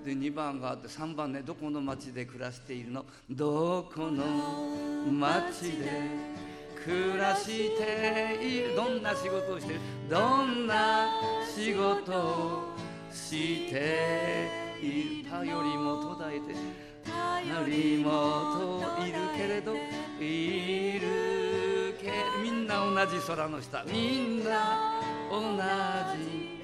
で2番があって3番ね、どこの町で暮らしているの、どこの町で暮らしている、どんな仕事をしている、どんな仕事をしている、頼りも途絶えて頼りもといるけれどいるけ、みんな同じ空の下、みんな同じ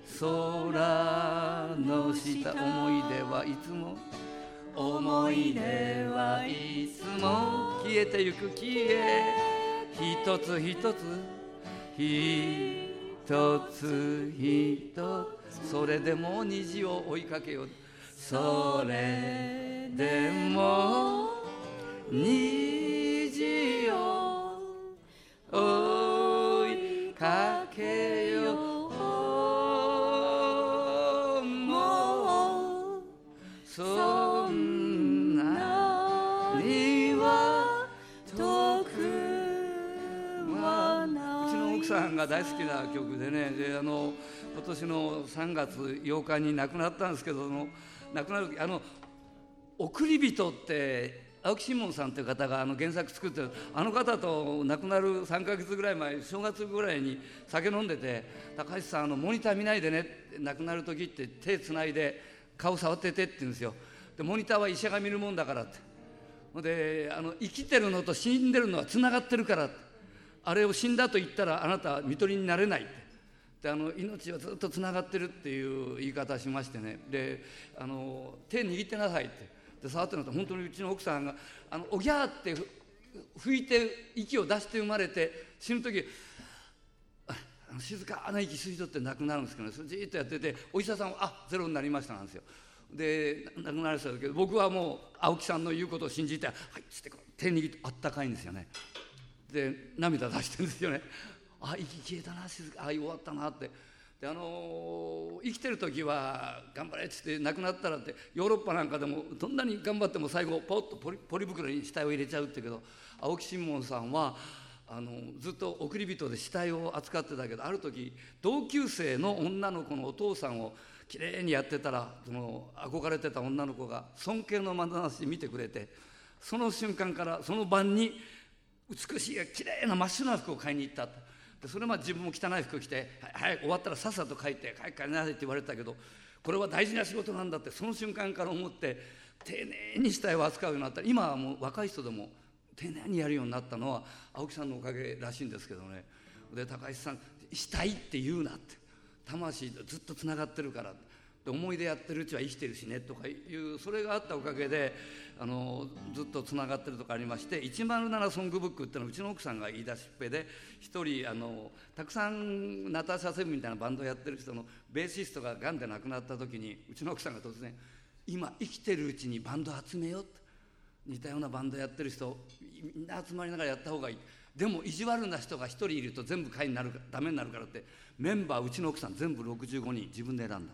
空の下、思い出はいつも思い出はいつも消えてゆく、消え一つ一つ一つ一つ、それでも虹を追いかけよう、それでも虹を追いかけよう、もうそんなには遠くはない。うちの奥さんが大好きな曲でね、で今年の3月8日に亡くなったんですけど、亡くなる時送り人って青木新門さんという方が原作作ってる、あの方と亡くなる3ヶ月ぐらい前、正月ぐらいに酒飲んでて、高橋さんモニター見ないでねって、亡くなる時って手つないで顔触っててって言うんですよ。でモニターは医者が見るもんだからって、で生きてるのと死んでるのはつながってるからって、あれを死んだと言ったらあなたは看取りになれないって、で命はずっとつながってるっていう言い方しましてね、で手握ってなさいってで触ってるのと、本当にうちの奥さんがおぎゃーって吹いて息を出して生まれて、死ぬ時静かな息吸い取って亡くなるんですけどね、それじーっとやってて、お医者さんはゼロになりましたなんですよ。で亡くなりましたけど、僕はもう青木さんの言うことを信じて、はいっつって手握ってあったかいんですよね。で涙出してるんですよね。あ、息消えたな、静か、あ、終わったなって。で生きてる時は頑張れっつって、亡くなったらって、ヨーロッパなんかでもどんなに頑張っても最後ポッとポリ袋に死体を入れちゃうって言うけど、青木新門さんはずっと送り人で死体を扱ってたけど、ある時同級生の女の子のお父さんをきれいにやってたら、その憧れてた女の子が尊敬の眼差しで見てくれて、その瞬間からその晩に美しいきれいな真っ白な服を買いに行ったと。でそれまで自分も汚い服着て、はい、終わったらさっさと帰って帰りなさいって言われてたけど、これは大事な仕事なんだってその瞬間から思って、丁寧に死体を扱うようになった。今はもう若い人でも丁寧にやるようになったのは青木さんのおかげらしいんですけどね。で高橋さん、死体って言うなって、魂とずっとつながってるからで、思い出やってるうちは生きてるしねとかいう、それがあったおかげでずっとつながってるとかありまして、107ソングブックっていうのはうちの奥さんが言い出しっぺで、一人たくさんナターシャ・セブンみたいなバンドをやってる人のベーシストががんで亡くなった時に、うちの奥さんが突然、今生きてるうちにバンド集めようって、似たようなバンドやってる人みんな集まりながらやった方がいい、でも意地悪な人が一人いると全部会になるダメになるからって、メンバーうちの奥さん全部65人自分で選んだ。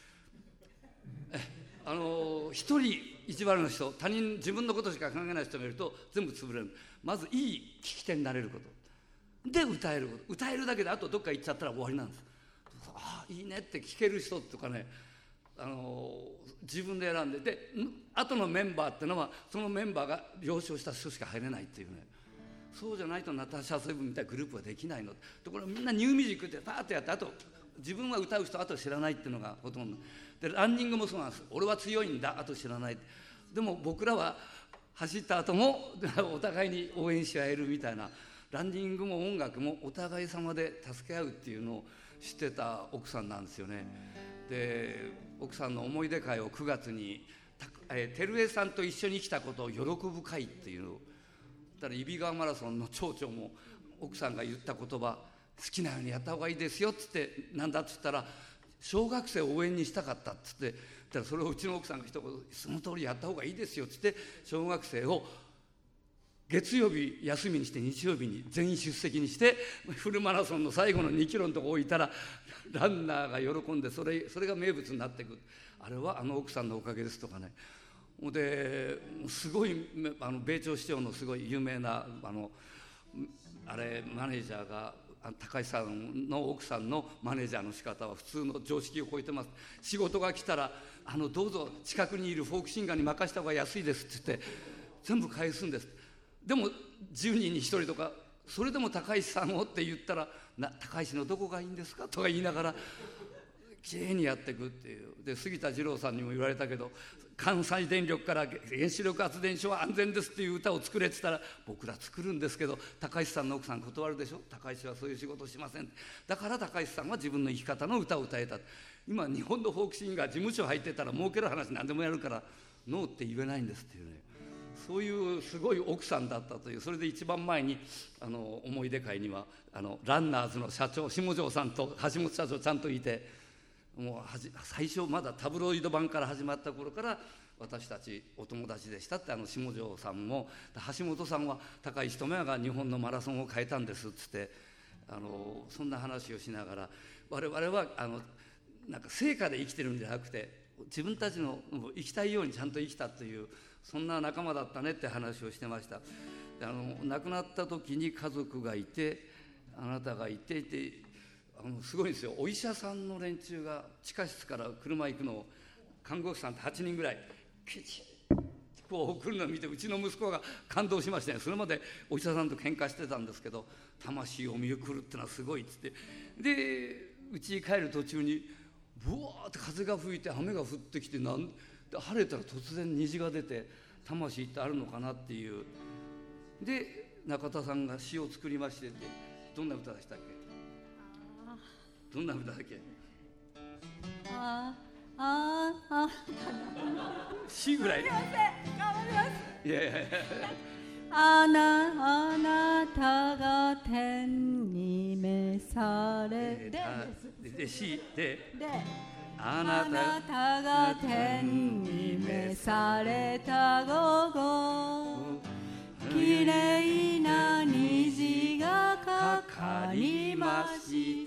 一人意地悪な人、他人自分のことしか考えない人がいると全部潰れる。まずいい聞き手になれることで、歌えること、歌えるだけであとどっか行っちゃったら終わりなんです。ああいいねって聞ける人とかね、自分で選んで、で後のメンバーってのはそのメンバーが了承した人しか入れないっていうね。そうじゃないとナターシャ・セブンみたいなグループはできないの。ところがみんなニューミュージックってパーッとやって、あと自分は歌う人あと知らないっていうのがほとんどで、ランニングもそうなんです。俺は強いんだ、あと知らない。でも僕らは走った後もお互いに応援し合えるみたいな、ランニングも音楽もお互い様で助け合うっていうのを知ってた奥さんなんですよね。で奥さんの思い出会を9月に照江さんと一緒に来たことを喜ぶ会っていうのを、だから揖斐川マラソンの町長も奥さんが言った言葉、好きなようにやった方がいいですよっつって、なんだっつったら小学生を応援にしたかったっつって、それをうちの奥さんが一言、その通りやった方がいいですよっつって、小学生を月曜日休みにして日曜日に全員出席にして、フルマラソンの最後の2キロのとこ置いたらランナーが喜んで、それが名物になっていく。あれは奥さんのおかげですとかね。ですごい米朝市長のすごい有名なマネージャーが高橋さんの奥さんのマネージャーの仕方は普通の常識を超えてます。仕事が来たらどうぞ近くにいるフォークシンガーに任した方が安いですって言って全部返すんです。でも10人に1人とか、それでも高橋さんをって言ったら高橋のどこがいいんですかとか言いながらきれいにやっていくっていう。で杉田二郎さんにも言われたけど、関西電力から原子力発電所は安全ですっていう歌を作れって言ったら、僕ら作るんですけど高橋さんの奥さん断るでしょ、高橋はそういう仕事しません。だから高橋さんは自分の生き方の歌を歌えた。今日本のフォークシンガー事務所入ってたら儲ける話何でもやるからノーって言えないんですっていうね、そういうすごい奥さんだったという。それで一番前に思い出会にはランナーズの社長下條さんと橋本社長ちゃんといて、もう最初まだタブロイド版から始まった頃から私たちお友達でしたって。下條さんも橋本さんは高石智也が日本のマラソンを変えたんですっつってそんな話をしながら、我々はなんか成果で生きてるんじゃなくて自分たちの生きたいようにちゃんと生きたという、そんな仲間だったねって話をしてました。亡くなった時に家族がいてあなたがいてすごいんですよ。お医者さんの連中が地下室から車行くのを看護師さんって8人ぐらいケチこう来るのを見て、うちの息子が感動しましたね。それまでお医者さんと喧嘩してたんですけど、魂を見送るってのはすごいっつって、で家に帰る途中にブワーって風が吹いて雨が降ってきて、晴れたら突然虹が出て、魂ってあるのかなっていう。で中田さんが詩を作りまして、どんな歌でしたっけ？どんな歌だっけ？詩ぐらい。頑張ります。いやいやいや。 あなたが天に召されで詩であなたが天に召された午後、きれいな虹がかかりました。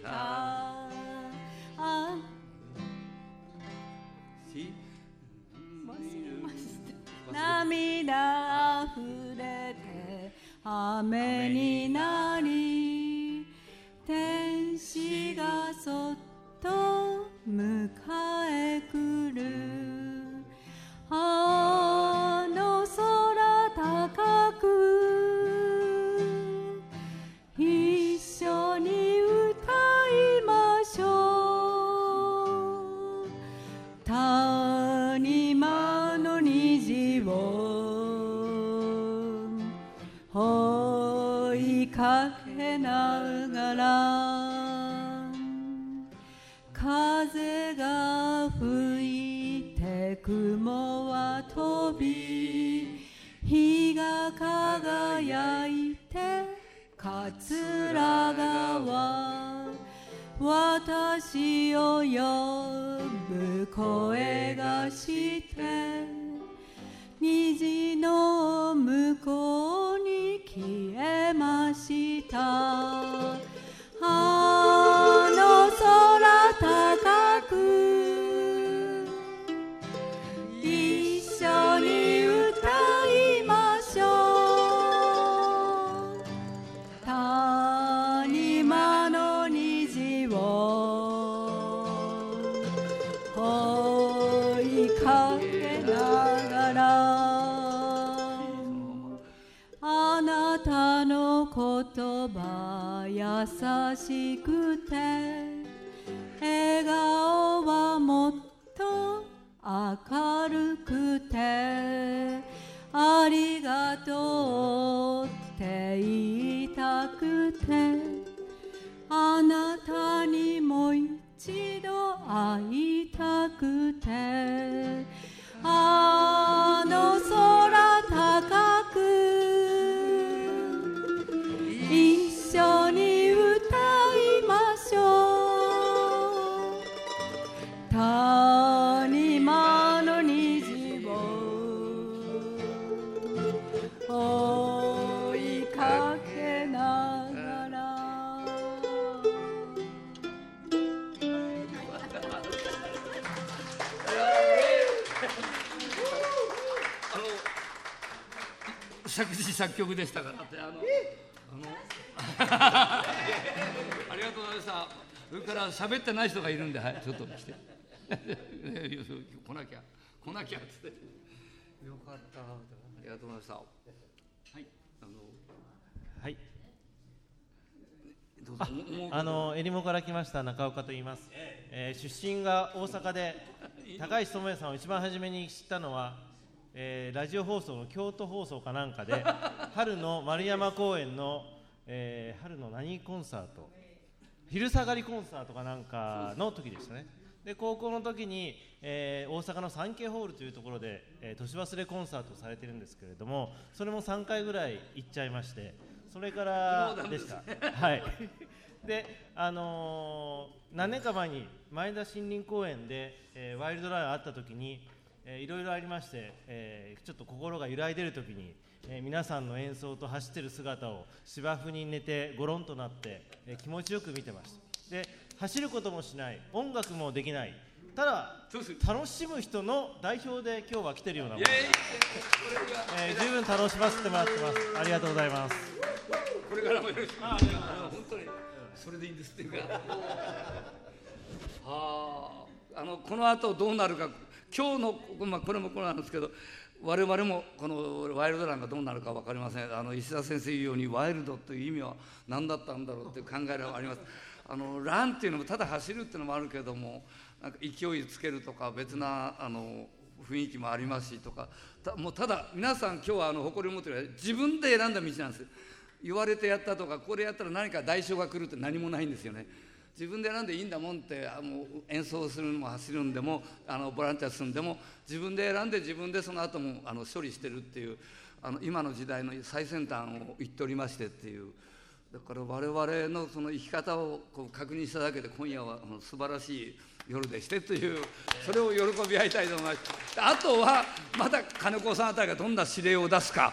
涙あふれて雨になり、天使がそっと迎え来る。空高く一緒に歌いましょう。谷間の虹を追いかけながら、風が吹いて雲は飛び、日が輝いて桂川、私を呼ぶ声がして虹の向こうに消えました。空高く一緒に歌いましょう。谷間の虹を追いかけながら、あなたの言葉優しくて、笑顔はもっと明るくて、ありがとうって言いたくて、あなたにもう一度会いたくて、空高く一緒に歌いましょう。谷間の虹を追いかけながら。 作詞作曲でしたからってありがとうございました。それから喋ってない人がいるんで、はい、ちょっと来て。来なきゃっつって。よかった。ありがとうございました。はい。 はい。 どうぞ。 えりもから来ました中岡と言います。出身が大阪で、高橋智也さんを一番初めに知ったのは、ラジオ放送の京都放送かなんかで春の丸山公園の、春の何コンサート、昼下がりコンサートかなんかの時でしたね。で高校の時に、大阪のサンケイホールというところで、年忘れコンサートをされてるんですけれども、それも3回ぐらい行っちゃいまして、それからでした。はい。で、何年か前に前田森林公園で、ワイルドラインあった時に、いろいろありまして、ちょっと心が揺らいでる時に、皆さんの演奏と走ってる姿を芝生に寝てゴロンとなって、気持ちよく見てました。で走ることもしない、音楽もできない、ただ楽しむ人の代表で今日は来てるようなもので、十分楽しませてもらってます。ありがとうございます。 これからもよろしく。本当にそれでいいんですっていうかこの後どうなるか、今日の、これもこれなんですけど、我々もこのワイルドランがどうなるか分かりません。石田先生言うようにワイルドという意味は何だったんだろうという考えがあります。ランっていうのもただ走るっていうのもあるけれども、なんか勢いつけるとか別な雰囲気もありますしとか、もうただ皆さん今日は誇りを持ってる自分で選んだ道なんです。言われてやったとか、これやったら何か代償が来るって何もないんですよね。自分で選んでいいんだもんって、もう演奏するのも走るんでもボランティアするんでも自分で選んで自分でその後も処理してるっていう今の時代の最先端を言っておりましてっていう、だから我々のその生き方をこう確認しただけで今夜は素晴らしい夜でしてという、それを喜び合いたいと思います。あとはまた金子さんあたりがどんな指令を出すか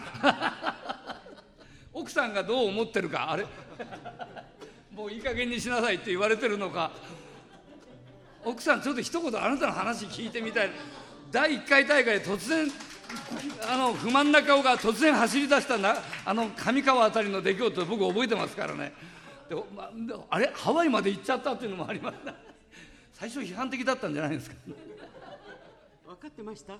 奥さんがどう思ってるか、あれもういい加減にしなさいって言われてるのか、奥さんちょっと一言あなたの話聞いてみたい。第1回大会で突然不満な顔が突然走り出した上川あたりの出来事を僕覚えてますからね。で、あれハワイまで行っちゃったっていうのもあります最初批判的だったんじゃないですか分かってました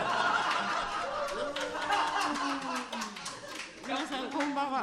皆さんこんばんは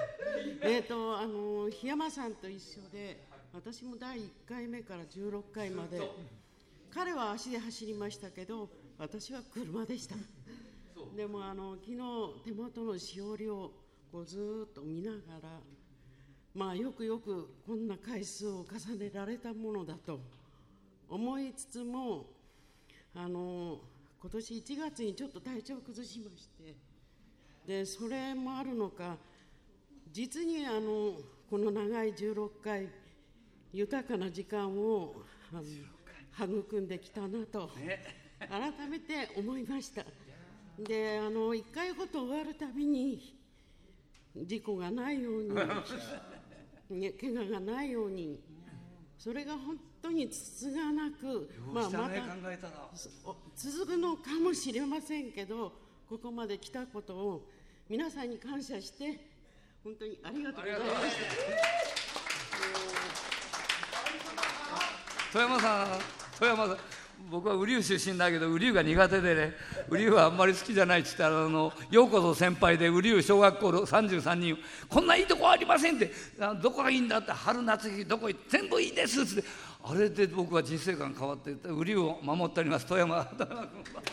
檜山さんと一緒で、私も第1回目から16回まで、彼は足で走りましたけど私は車でした。でも昨日手元のしおりをこうずーっと見ながら、よくよくこんな回数を重ねられたものだと思いつつも、今年1月にちょっと体調を崩しまして、でそれもあるのか、実にこの長い16回豊かな時間を育んできたなと改めて思いました。で1回ごと終わるたびに事故がないように怪我がないように、それが本当につつがなく、また続くのかもしれませんけど、ここまで来たことを皆さんに感謝して本当にありがとうございました。 富山さん、僕は瓜生出身だけど瓜生が苦手でね、瓜生はあんまり好きじゃないって言ったらようこそ先輩で瓜生小学校の33人こんないいとこありませんって、どこがいいんだって、春夏秋どこ全部いいですって、あれで僕は人生観変わって瓜生を守っております。富山君ど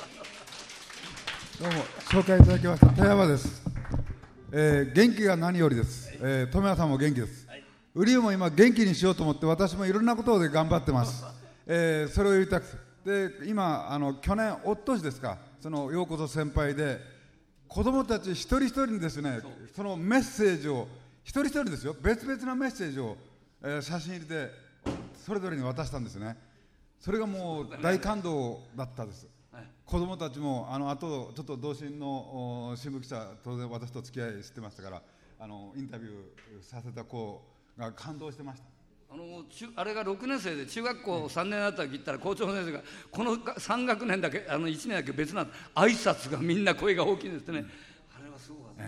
うも紹介いただきました富山です。元気が何よりです。富山さんも元気です。瓜生も今元気にしようと思って私もいろんなことで頑張ってます。それを言いたくて、で今去年おっとしですか、そのようこそ先輩で子どもたち一人一人にですね、そのメッセージを一人一人ですよ、別々なメッセージを、写真入りでそれぞれに渡したんですね。それがもう大感動だったです。子どもたちもあとちょっと同心の新聞記者、当然私と付き合いしてましたから、インタビューさせた子が感動してました。 あれが6年生で中学校3年だったら言ったら校長先生がこの3学年だけ1年だけ別な挨拶がみんな声が大きいんですってね、あれはすごかった、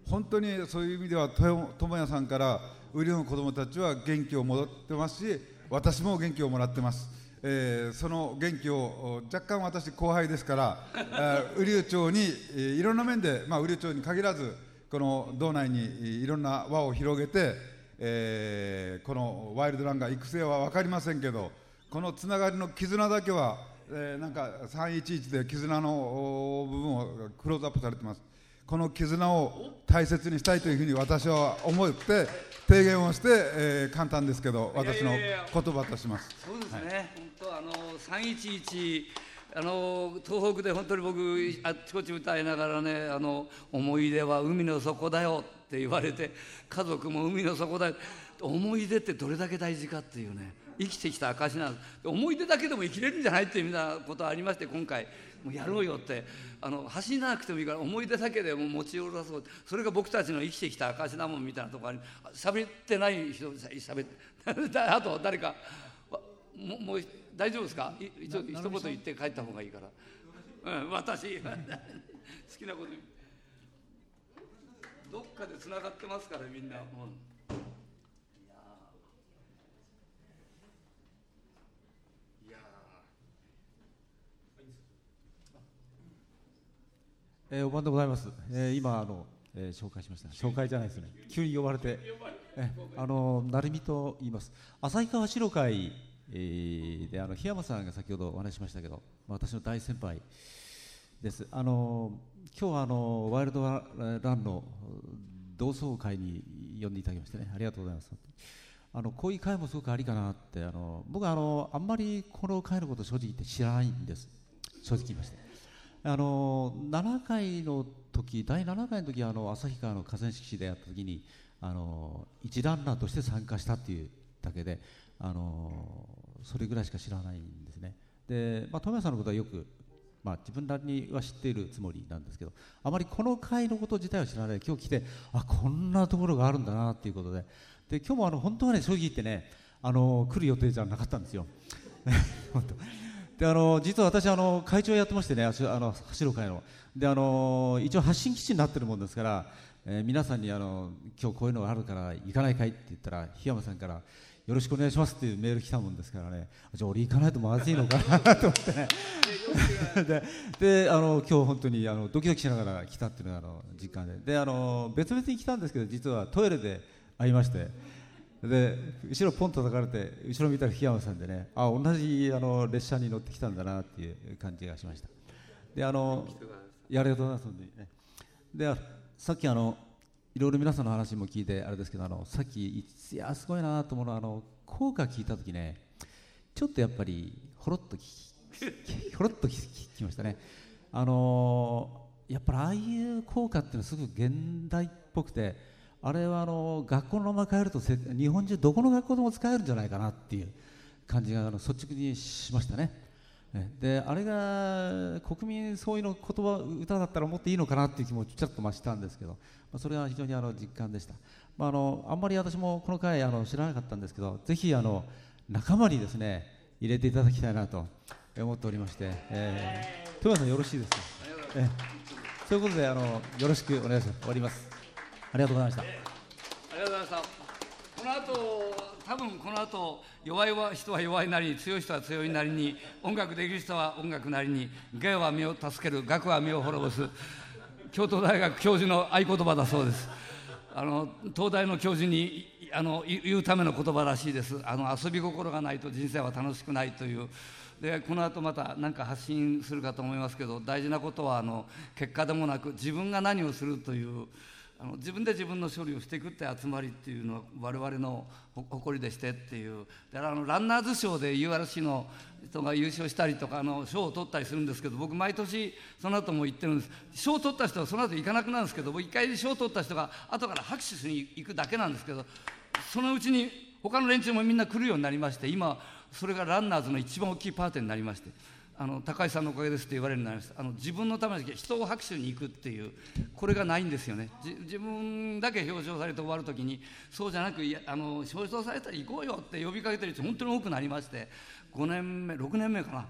本当にそういう意味では智也さんからウリの子どもたちは元気を戻ってますし、私も元気をもらってます。その元気を若干私後輩ですから雨竜町にいろんな面で、雨竜町に限らずこの道内にいろんな輪を広げて、このワイルドランが育成は分かりませんけど、このつながりの絆だけは、なんか311で絆の部分をクローズアップされてます。この絆を大切にしたいというふうに私は思って提言をして、簡単ですけど私の言葉とします。 そうですね、本当311東北で本当に僕あちこち歌いながらね、思い出は海の底だよって言われて、家族も海の底だよ、思い出ってどれだけ大事かっていうね、生きてきた証なんです。思い出だけでも生きれるんじゃないっていうようなことがありまして、今回もうやろうよって走らなくてもいいから思い出だけでも持ち寄らそう、それが僕たちの生きてきた証だもんみたいなところに喋ってない人喋ってあと誰かもう大丈夫ですか？一言言って帰った方がいいから、私好きなことどっかでつながってますからみんな、 お晩でございます。今紹介しました。紹介じゃないですね。急に呼ばれて、成美と言います。旭川白会で檜山さんが先ほどお話ししましたけど、私の大先輩です。今日はワイルドランの同窓会に呼んでいただきましてね、ありがとうございます。こういう会もすごくありかなって、僕はあんまりこの会のこと正直言って知らないんです。正直言いまして。7回の時、第7回の時は旭川の河川敷でやった時に一ランナーとして参加したっていうだけで、それぐらいしか知らないんですね。で、富谷さんのことはよく、自分なりには知っているつもりなんですけど、あまりこの会のこと自体は知らない。今日来てこんなところがあるんだなっていうことで、今日も本当はね、正直言ってね来る予定じゃなかったんですよ本当で実は私会長やってましてね、走る会ので一応発信基地になってるもんですから、皆さんに今日こういうのがあるから行かないかいって言ったら、檜山さんからよろしくお願いしますっていうメール来たもんですからね、じゃあ俺行かないとまずいのかなと思ってねで今日本当にドキドキしながら来たっていうのが実感で、別々に来たんですけど、実はトイレで会いまして、で後ろポンと叩かれて、後ろ見たら檜山さんでね、同じ列車に乗ってきたんだなっていう感じがしました。でありがとうございます。でさっきいろいろ皆さんの話も聞いてあれですけど、さっきいやすごいなと思うのは効果聞いた時ね、ちょっとやっぱりほろっと聞きましたね。やっぱりああいう効果っていうのはすごく現代っぽくて、あれは学校の名前変えると日本中どこの学校でも使えるんじゃないかなっていう感じが率直にしましたね。であれが国民総意の言葉歌だったらもっといいのかなっていう気もちょっと増したんですけど、それは非常に実感でした。あんまり私もこの回知らなかったんですけど、ぜひ仲間にですね入れていただきたいなと思っておりまして、富山さんよろしいですか？そういうことでよろしくお願いします。終わります。ありがとうございました。 ありがとうございました。多分この後弱い人は弱いなりに、強い人は強いなりに、音楽できる人は音楽なりに、芸は身を助ける、学は身を滅ぼす、京都大学教授の合言葉だそうです。東大の教授に言うための言葉らしいです。遊び心がないと人生は楽しくないという。でこの後また何か発信するかと思いますけど、大事なことは結果でもなく自分が何をするという、自分で自分の処理をしていくって集まりっていうのは我々の誇りでしてっていう。でランナーズ賞で URC の人が優勝したりとか賞を取ったりするんですけど、僕毎年その後も言ってるんです。賞を取った人はその後行かなくなるんですけど、僕一回賞を取った人が後から拍手しに行くだけなんですけど、そのうちに他の連中もみんな来るようになりまして、今それがランナーズの一番大きいパーティーになりまして、高橋さんのおかげですって言われるようになりました。自分のために人を拍手に行くっていう、これがないんですよね。自分だけ表彰されて終わるときに、そうじゃなく表彰されたら行こうよって呼びかけてる人本当に多くなりまして、5年目6年目かな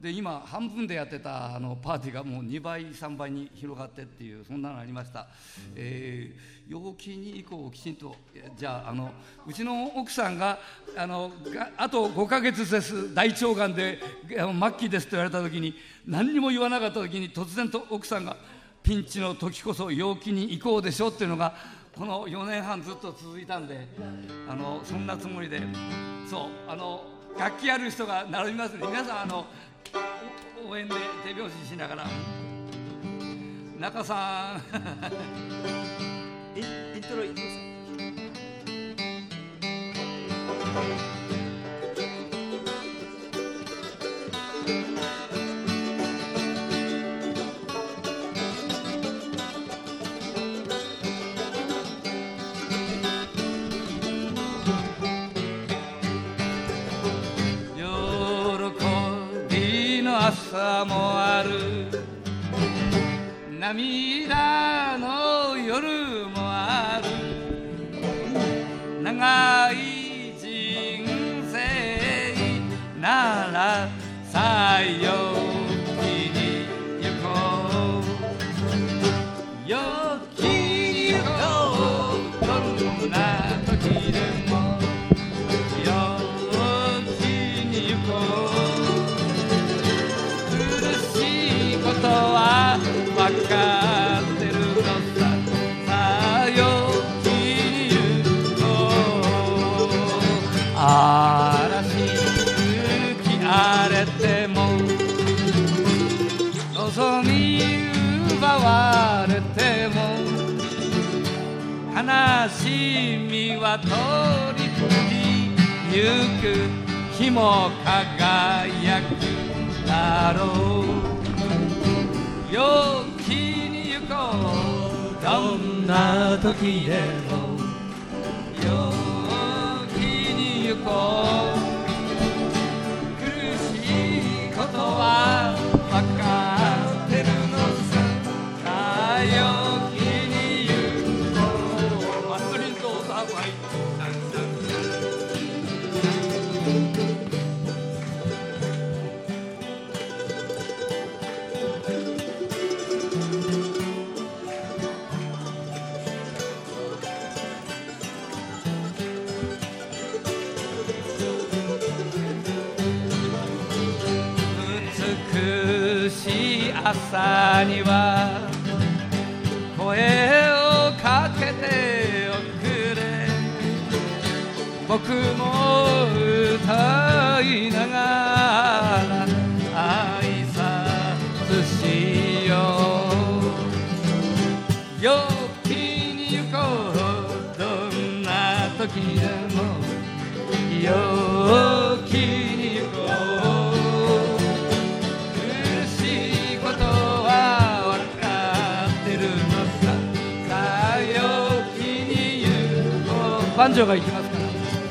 で今半分でやってたパーティーがもう2倍3倍に広がってっていう、そんなのありました。陽気に以降きちんと、じゃあうちの奥さんがあと5ヶ月です、大腸がんで末期ですと言われた時に、何にも言わなかった時に突然と奥さんが、ピンチの時こそ陽気に行こうでしょっていうのがこの4年半ずっと続いたんで、そんなつもりで、そう楽器やる人が並びますね。皆さん応援で手拍子しながら、中さんイントロいきます。朝もある、涙の夜もある、長い人生ならさよきに行こう、よきに行こう、どんな時でもよきに行こう、ことは分かってるのさ、さよきに行こう、嵐吹き荒れても、望み奪われても、悲しみは通り過ぎゆく、日も輝くだろう、陽気に行こう、どんな時でも陽気に行こう、苦しいことは分かってるのさ、さ陽気に行こう、マスリンとサーバイ朝には声をかけておくれ、僕も歌いながら挨拶しよう、陽気に行こう、どんな時でも陽気に行こう、繁盛が行きますから。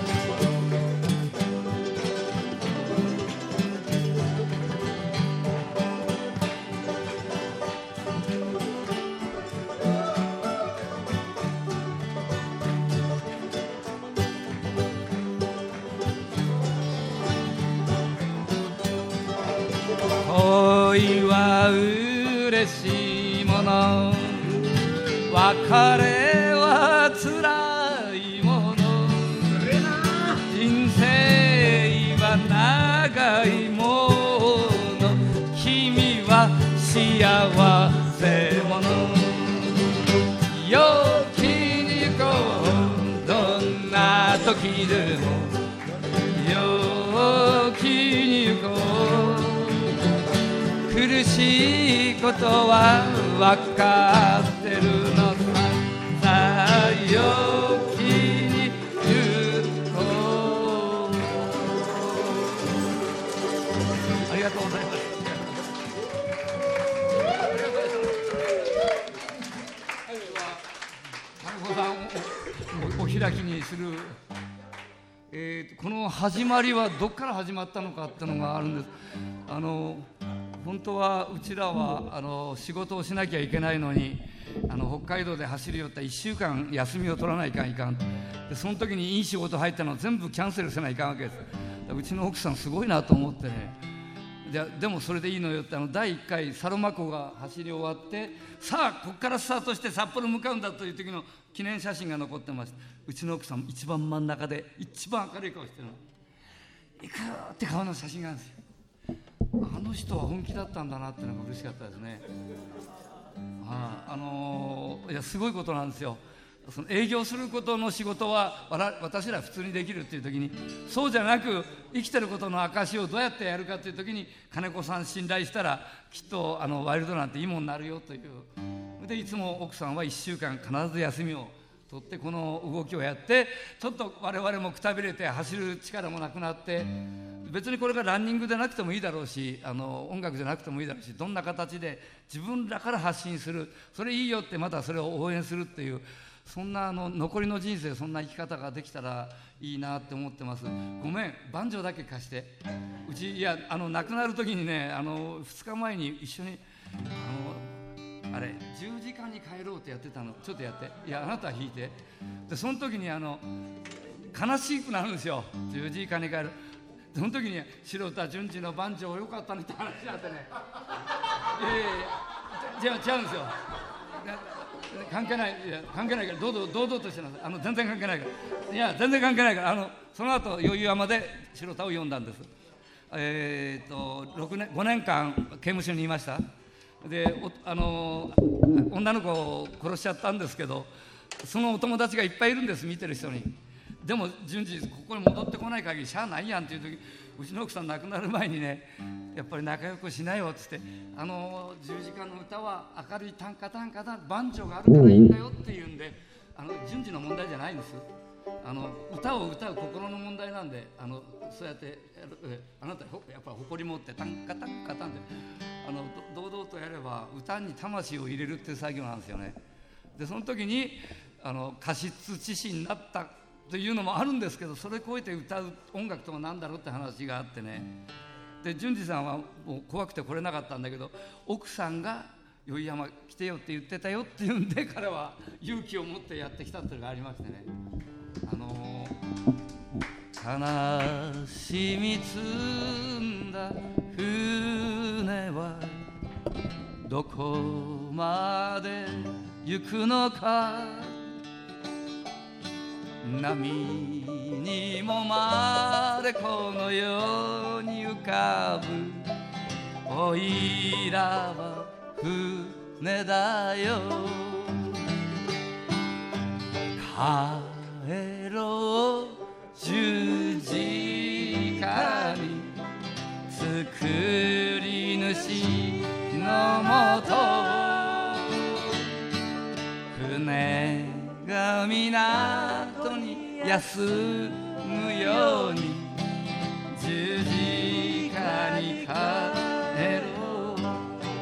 恋は嬉しいもの、別れはつらいもの、人生は長いもの、君は幸せ者、陽気に行こう、どんな時でも陽気に行こう、苦しいことは分かってるのさ、さあ陽気に行こう。ありがとうございます。金子さんをお開きにする、この始まりはどっから始まったのかっていうのがあるんです。本当はうちらは仕事をしなきゃいけないのに、北海道で走り寄った1週間休みを取らないかんいかんで、その時にいい仕事入ったのを全部キャンセルせないかんわけです。うちの奥さんすごいなと思ってね、 でもそれでいいのよって第1回サロマ湖が走り終わって、さあここからスタートして札幌向かうんだという時の記念写真が残ってました。うちの奥さん一番真ん中で一番明るい顔してるの、行くって顔の写真があるんですよ。あの人は本気だったんだなっていうのが嬉しかったですね。いやすごいことなんですよ。その営業することの仕事は私ら普通にできるっていう時に、そうじゃなく生きてることの証をどうやってやるかっていう時に、金子さん信頼したらきっとワイルドなんていいもんになるよという。でいつも奥さんは1週間必ず休みを取ってこの動きをやって、ちょっと我々もくたびれて走る力もなくなって、別にこれがランニングでなくてもいいだろうし、音楽じゃなくてもいいだろうし、どんな形で自分らから発信する、それいいよってまたそれを応援するっていう、そんな残りの人生そんな生き方ができたらいいなって思ってます。ごめん、バンジョーだけ貸して。うち亡くなる時にね、2日前に一緒に10時間に帰ろうってやってたの。ちょっとやって、いやあなたは弾いて。でその時に悲しくなるんですよ。10時間に帰る。その時に白田純次のバンジョーよかったねって話になってね。違うんですよ。関係ないから堂々としてます。全然関係ないから。いや全然関係ないから。その後余裕山で白田を読んだんです。5年間刑務所にいました。で女の子を殺しちゃったんですけど、そのお友達がいっぱいいるんです、見てる人に。でも順次ここに戻ってこない限りしゃあないやんっていう時、うちの奥さん亡くなる前にね、やっぱり仲良くしなよって言って、10時間の歌は明るいタンカタンカタンバンジョーがあるからいいんだよっていうんで、順次の問題じゃないんです。歌を歌う心の問題なんで、そうやってあなたやっぱ誇り持ってタンカタンカタンって堂々とやれば歌に魂を入れるっていう作業なんですよね。でその時に過失致死になったというのもあるんですけど、それを超えて歌う音楽とは何だろうって話があってね。で順次さんはもう怖くて来れなかったんだけど、奥さんが宵山来てよって言ってたよっていうんで、彼は勇気を持ってやってきたっていうのがありましてね。悲しみ積んだ船はどこまで行くのか、波にもまれこのように浮かぶ、おいらは船だよ、帰ろう十字架に作り主のもと、船が港に休むように十字架に帰ろう。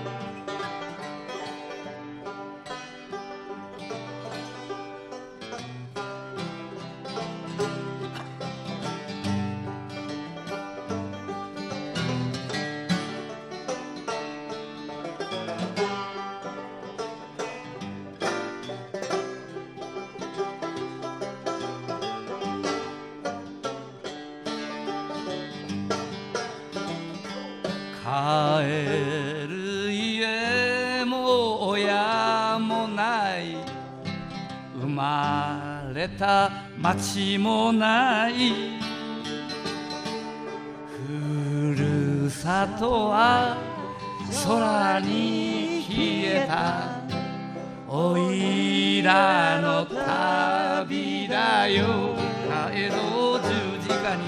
帰る家も親もない、生まれた町もない、ふるさとは空に消えた、おいらの旅だよ、帰ろう十字架に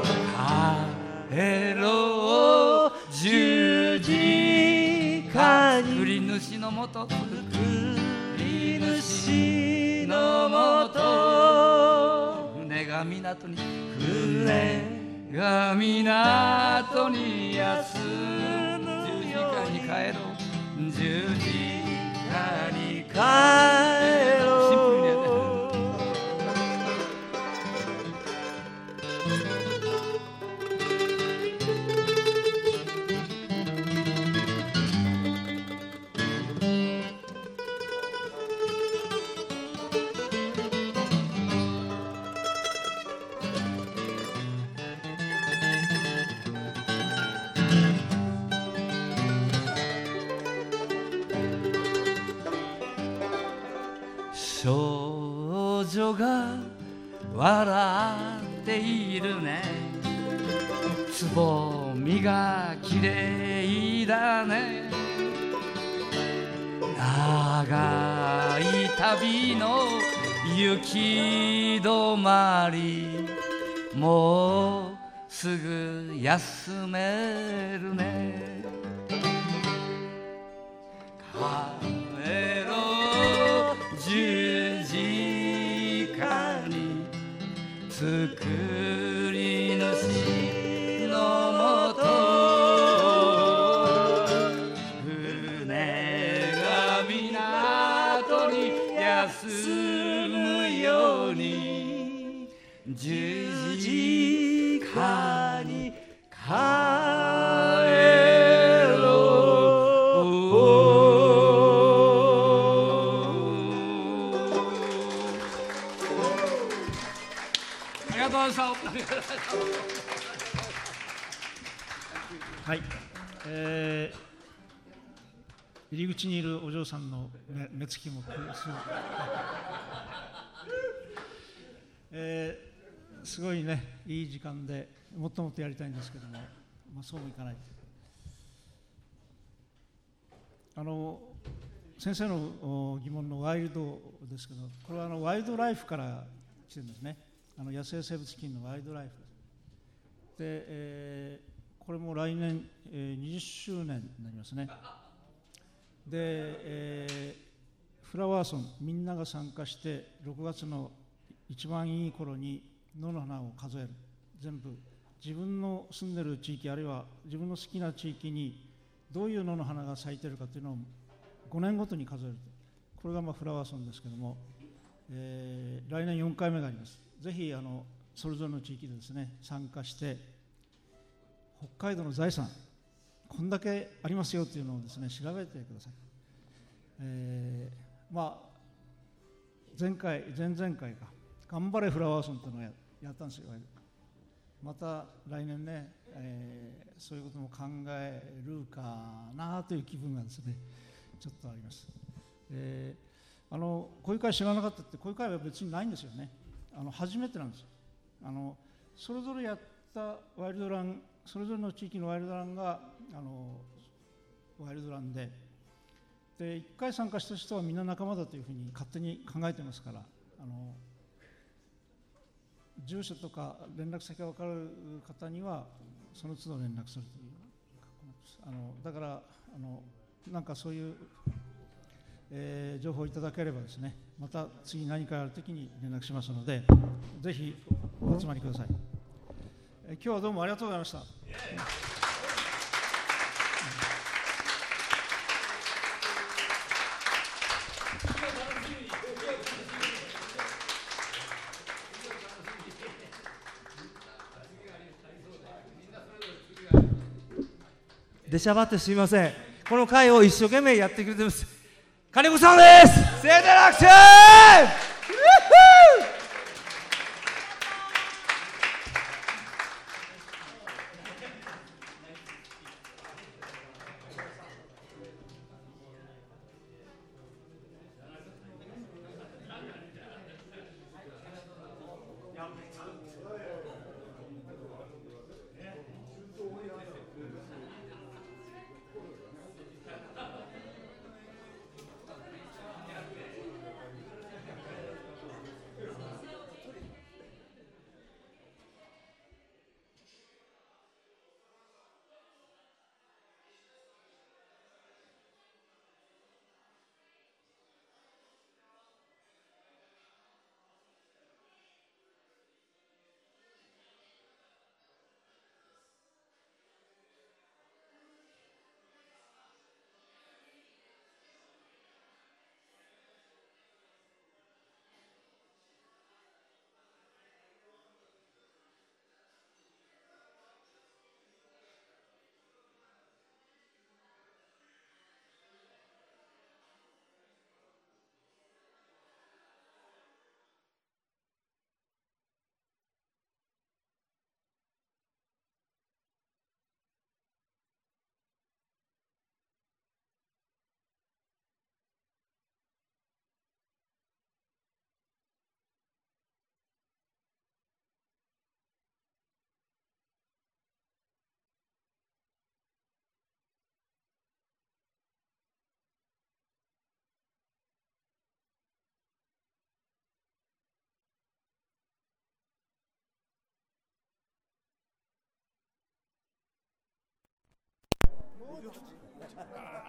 帰ろう十字架に、作り主のもと、作り主のもと、船が港に、船が港に休む、十字架に帰ろう、十字架に帰ろう。シンプルにやってる。 少女が笑っているね、つぼみがきれいだね、長い旅の行き止まり、もうすぐ休めるね、帰ろう十字架に作り主のもと、船が港に休むように十字架に帰ろう。ありがとうございました。 はい、入り口にいるお嬢さんの目つきもすごいね、いい時間でもっともっとやりたいんですけども、そうもいかない。先生の疑問のワイルドですけど、これはワイルドライフから来てるんですね。野生生物基金のワイルドライフで、これも来年、20周年になりますね。で、フラワーソンみんなが参加して6月の一番いい頃に野の花を数える、全部自分の住んでる地域、あるいは自分の好きな地域にどういう野の花が咲いているかというのを5年ごとに数える、これがフラワーソンですけども、来年4回目があります。ぜひそれぞれの地域でですね、参加して北海道の財産こんだけありますよというのをですね、調べてください。前々回か頑張れフラワーソンというのをやったんですよ。また来年ね、そういうことも考えるかなという気分がですね、ちょっとあります。こういう会知らなかったって、こういう会は別にないんですよね。初めてなんですよ。それぞれやったワイルドラン、それぞれの地域のワイルドランがワイルドランで、1回参加した人はみんな仲間だというふうに勝手に考えてますから、住所とか連絡先が分かる方にはその都度連絡するという、だからなんかそういう情報をいただければですね、また次何かあるときに連絡しますので、ぜひお集まりください。今日はどうもありがとうございました。 出しゃばってすみません。この会を一生懸命やってくれてます。金子さんです。盛大な拍手。 58